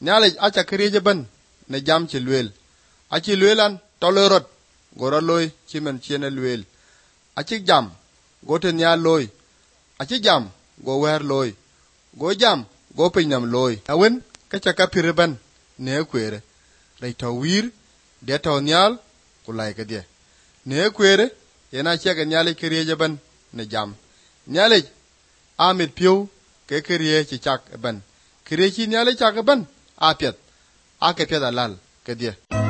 nyale acha kriye ban ne jam ci luel aci luelan tolorot gora loy ci men ciene luel aci jam goten ya loy aci jam go wer loy go jam go pinyam loy awen kacha kapire ban ne kwere dai tawir de taw nyal kulay ka de ne kwere yana chega nyale kriye ban ne jam nyale amit piu ke kriye ci chak ban kriye ci nyale chak ban apiet ake pieda lal ke de